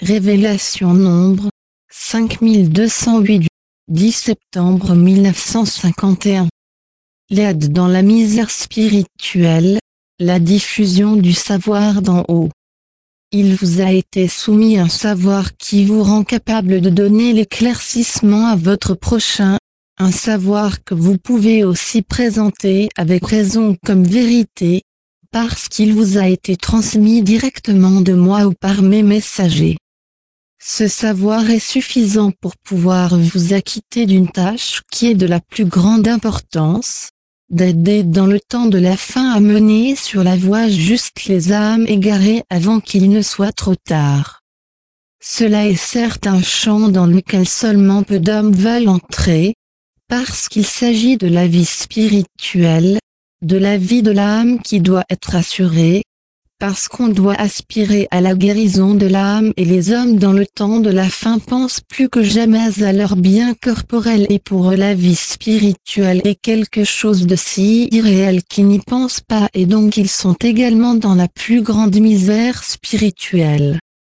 Révélation Nombre 5208 10 septembre 1951. L'aide dans la misère spirituelle, la diffusion du savoir d'en haut. Il vous a été soumis un savoir qui vous rend capable de donner l'éclaircissement à votre prochain, un savoir que vous pouvez aussi présenter avec raison comme vérité, parce qu'il vous a été transmis directement de moi ou par mes messagers. Ce savoir est suffisant pour pouvoir vous acquitter d'une tâche qui est de la plus grande importance, d'aider dans le temps de la fin à mener sur la voie juste les âmes égarées avant qu'il ne soit trop tard. Cela est certes un champ dans lequel seulement peu d'hommes veulent entrer, parce qu'il s'agit de la vie spirituelle, de la vie de l'âme qui doit être assurée, parce qu'on doit aspirer à la guérison de l'âme et les hommes dans le temps de la fin pensent plus que jamais à leur bien corporel et pour eux la vie spirituelle est quelque chose de si irréel qu'ils n'y pensent pas et donc ils sont également dans la plus grande misère spirituelle.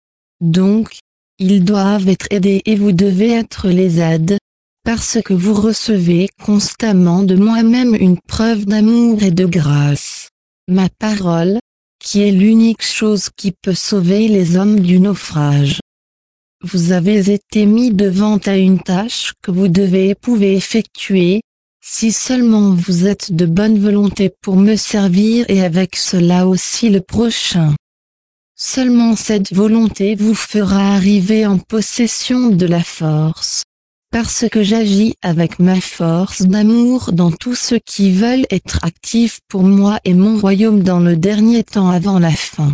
Donc, ils doivent être aidés et vous devez être les aides, parce que vous recevez constamment de moi-même une preuve d'amour et de grâce. Ma parole, qui est l'unique chose qui peut sauver les hommes du naufrage. Vous avez été mis devant à une tâche que vous pouvez effectuer, si seulement vous êtes de bonne volonté pour me servir et avec cela aussi le prochain. Seulement cette volonté vous fera arriver en possession de la force. Parce que j'agis avec ma force d'amour dans tous ceux qui veulent être actifs pour moi et mon royaume dans le dernier temps avant la fin.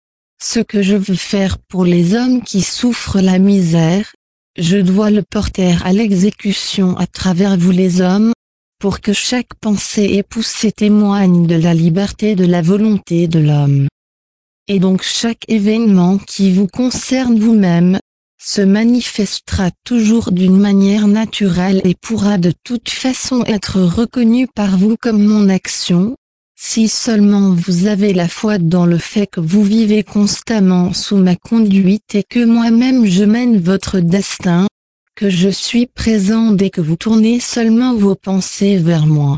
Ce que je veux faire pour les hommes qui souffrent la misère, je dois le porter à l'exécution à travers vous les hommes, pour que chaque pensée et poussée témoigne de la liberté de la volonté de l'homme. Et donc chaque événement qui vous concerne vous-même, se manifestera toujours d'une manière naturelle et pourra de toute façon être reconnu par vous comme mon action, si seulement vous avez la foi dans le fait que vous vivez constamment sous ma conduite et que moi-même je mène votre destin, que je suis présent dès que vous tournez seulement vos pensées vers moi.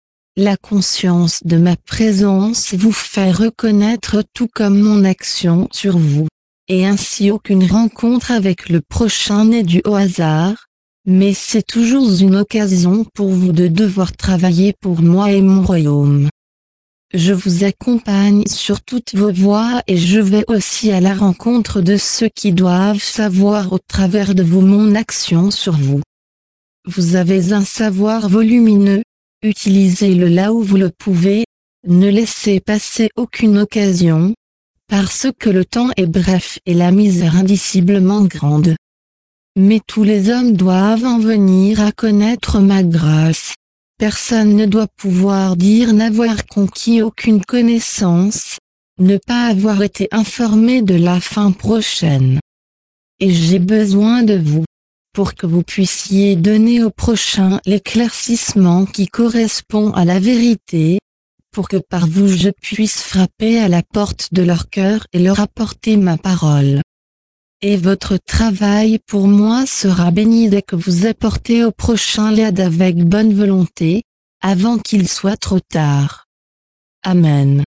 La conscience de ma présence vous fait reconnaître tout comme mon action sur vous. Et ainsi aucune rencontre avec le prochain n'est due au hasard, mais c'est toujours une occasion pour vous de devoir travailler pour moi et mon royaume. Je vous accompagne sur toutes vos voies et je vais aussi à la rencontre de ceux qui doivent savoir au travers de vous mon action sur vous. Vous avez un savoir volumineux, utilisez-le là où vous le pouvez, ne laissez passer aucune occasion, parce que le temps est bref et la misère indiciblement grande. Mais tous les hommes doivent en venir à connaître ma grâce. Personne ne doit pouvoir dire n'avoir conquis aucune connaissance, ne pas avoir été informé de la fin prochaine. Et j'ai besoin de vous, pour que vous puissiez donner au prochain l'éclaircissement qui correspond à la vérité, pour que par vous je puisse frapper à la porte de leur cœur et leur apporter ma parole. Et votre travail pour moi sera béni dès que vous apportez au prochain l'aide avec bonne volonté, avant qu'il soit trop tard. Amen.